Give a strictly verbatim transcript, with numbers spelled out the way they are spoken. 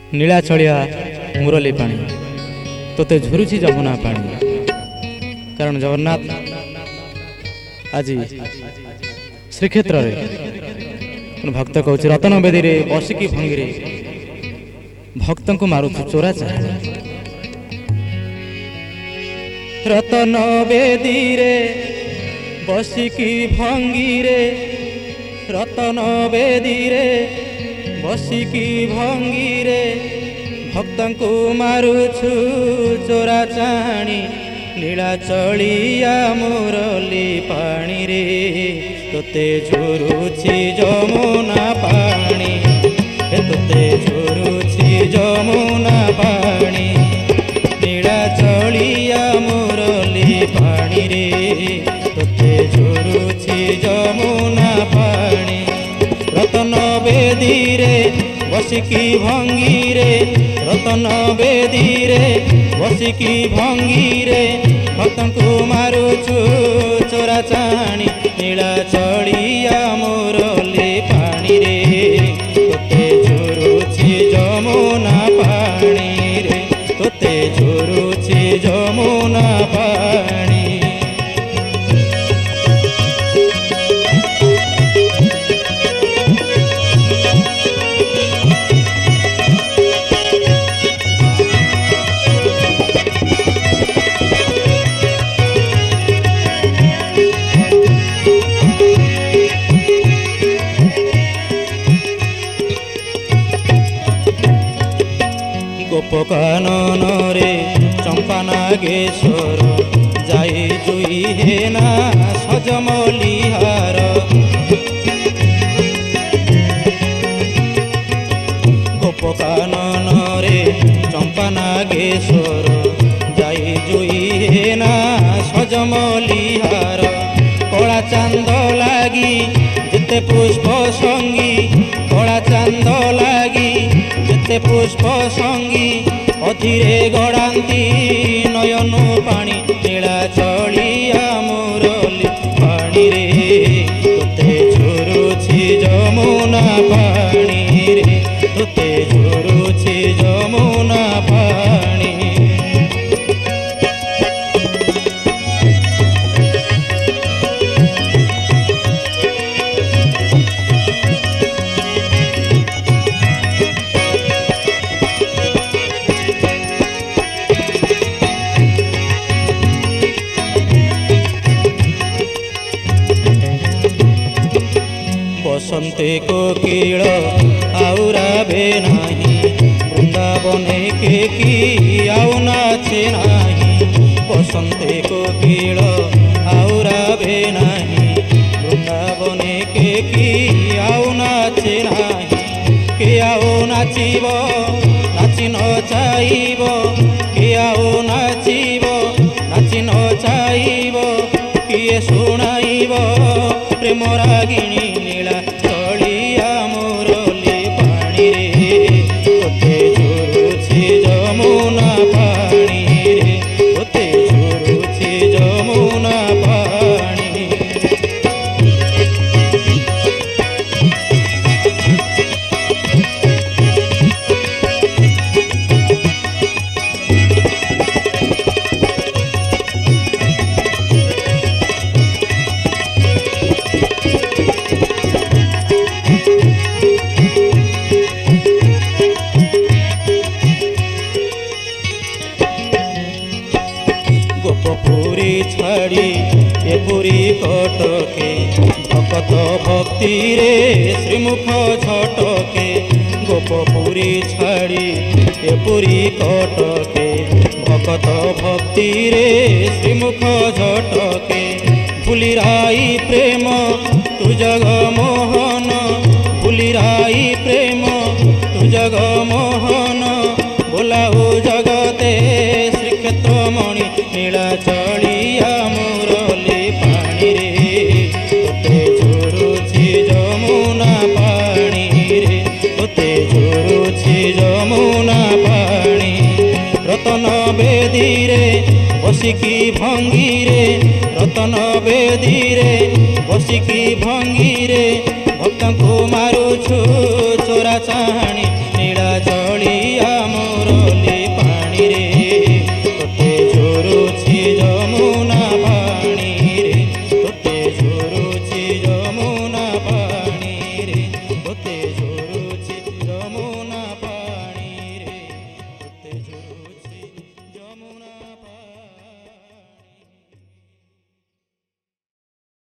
नीलाचलिया मुरली पानी तोते झुरुची जमुना पानी। कारण जगन्नाथ आज श्रीक्षेत्र रे भक्त कहूँ रतन बेदी रे बसिकी भंगी रे भक्त को मारू चोरा चाहे। रतन बेदी रे बसिकी भंगी रे रतन बेदी रे बसिकी भंगी रे भक्त को मारुछु चोरा चाणी। नीलाचलिया मुरली पानी रे तोते झुरुची जमुना पानी तोते झुरुची जमुना पानी। नीलाचलिया मुरली पानी रे तोते झुरुची जमुना पानी। रतन बेदी रे बसिकी भंगी रे रतन बेदी रे बसिकी भंगी रे भक्त को मारुछु चोरा चाणी। नीलाचलिया मुरली पानी रे तोते झुरुची जमुना पानी रे तोते झुरुची जमुना पानी। गोपकानन रे चंपा नागेश्वर जाई जुई हेना सजमलिहार। गोपकानन रे चंपा नागेश्वर जाई जुई हेना सजमलिहार। कला चांद लागी जिते पुष्प संगी कला चांद लागी जिते पुष्प संगी अधीरे गड़ाती नयन पानी। नीलाचलिया मुरली पानी रे तोते झुरुची जमुना पानी रे तोते झुरुची जमुना पानी। बसंते कोकिल आउरा बे नाही वृंदावने के की आउ नाचे नाही। बसंते कोकिल आउरा बे नाही वृंदावने के की आउ नाचे नाही। के आउ नाचिब नाची न चाहब के आउ नाचिब नाची न चाहब किए शुणाइब प्रेम रागिणी। नीलाचलिया मुरली पानी रे तोते झुरुची जमुना पानी रे तोते झुरुची जमुना पानी। गोपपुरी छाड़ी ए पुरी कटके भकत भक्ति रे श्रीमुख छटके। गोपपुरी छाड़ी ए पुरी कटके भकत भक्ति रे श्रीमुख झटके। भूलिराई प्रेम तु जग मोहन भूलिराई प्रेम तु जग मोहन बोलाऊ जगते श्रीक्षेत्र मणि। नीलाचलिया मुरली पानी रे तोते झुरुची जमुना पानी रे तोते झुरुची जमुना पानी। रतन बेदी रे बसिकी भंगी रे रतन बेदी रे बसिकी भंगी रे भक्त को मारुछु